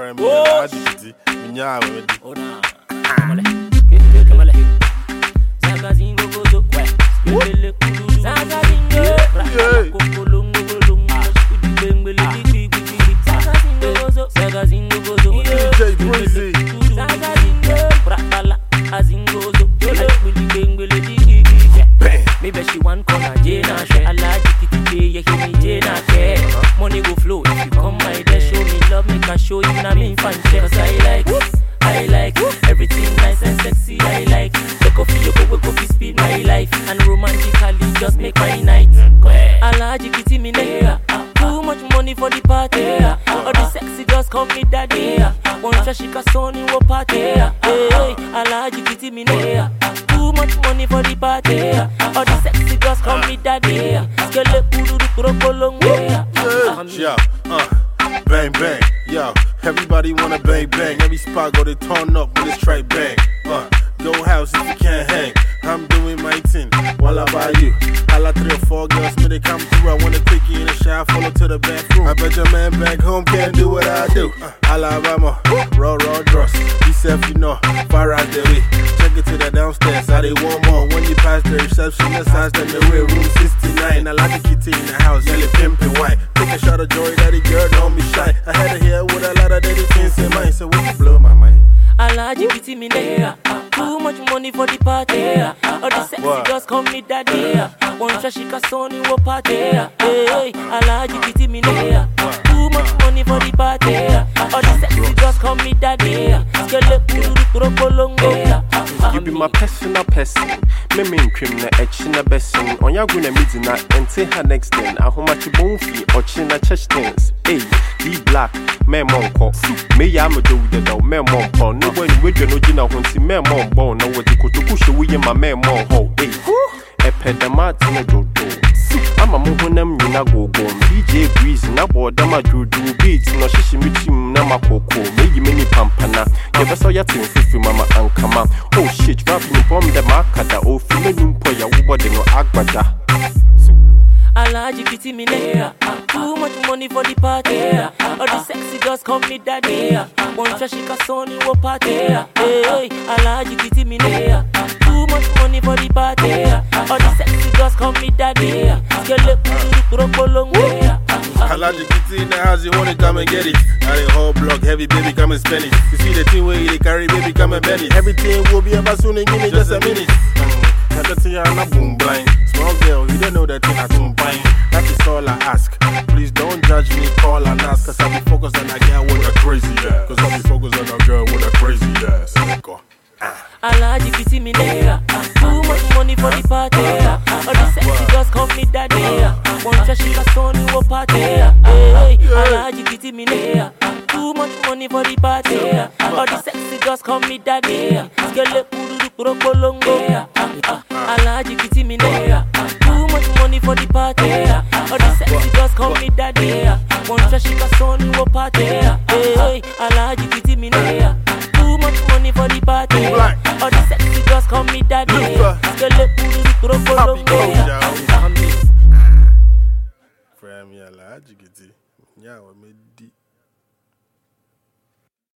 Oh, maybe she want corner, Jana share. I like it, you hear me, Jana care. Money go flow if you come my day. Show me love, make I show you, now me fan check. Cause I like everything nice and sexy, I like. The coffee, you go coffee, speed my life. And romantically, just make my night. I like it, me there. Too much money for the party. All the sexy girls call me daddy. One shashika son in what party. Hey, I like it, me there. Too much money for the party. All the sexy girls call me daddy. Skele puru yeah, bang bang, yo. Everybody wanna bang bang. Every spot go to turn up with this tray bang. Go house if you can't hang. I'm doing my thing while I buy you. I like 3 or 4 girls, when they come through, I want a quickie in the shower, follow to the bathroom. I bet your man back home can't do what I do. Alabama, raw dross. Be self, you know, far out the way. Check it to the downstairs, how they want more. When you pass the receptionist, house, then the way, room 69. I like the kitty in the house, yellow pimpin' white. Take a shot of joy, daddy girl, don't be shy. I had her here with a lot of dirty things in mind, so we can blow my mind. I like you, me there. Too much money for the party. All the sexy girls call me daddy. One shashika son in what party. Hey, I like you, me there. Too much money for the party. All the sexy girls call me daddy. You be my personal person. Me mean criminal action a person. On your gonna meet in that and say her next thing. I how much you bone fee or chin a chest things. Hey, be black, me monko. Me yam do the dog, me monko. No when we do no dinner when see me mon bone. No what you could to push away my me mon ho. Hey, a pedamat in a dodo. I'm a mohonam, you na go go. DJ Breeze, na board, dama do beats. No shishi michim, na makoko. Maybe mini pampana. Never saw your thing, fifi mama and kama. Oh shit, rapping from the market. Oh, feeling poya, ubody no agbada. I like you, me there. Too much money for the party. All the sexy girls call me daddy. One shashika son in what party. Hey, I like you, me there. Too much money for the party. All the sexy girls call me daddy. I like the kitty in the house, you wanna come and get it. Now the whole block heavy, baby, come and spend it. You see the thing where they carry, baby, come and bend it. Everything will be about soon and give me just a minute. I'm boom blind. Small girl, you don't know that thing I don't buy. That is all I ask. Please don't judge me, call and ask. Cause I'll be focused on a girl with a crazy ass. Cause I'll be focused on a girl with a crazy ass. I like you, me there. Too much money for the party. All the sexy girls call me daddy. One shashika son in what party. Hey, I like you, me there. Too much money for the party. All the sexy girls call me daddy. Skele puru kolongo. I like you, me there. Too much money for the party. All the sexy girls call me daddy. One shashika son in what party. Hey, I like you, me there. Too much money for the party. All the sexy girls call me daddy. Skele puru kolongo. From your large, you get it. Yeah, we made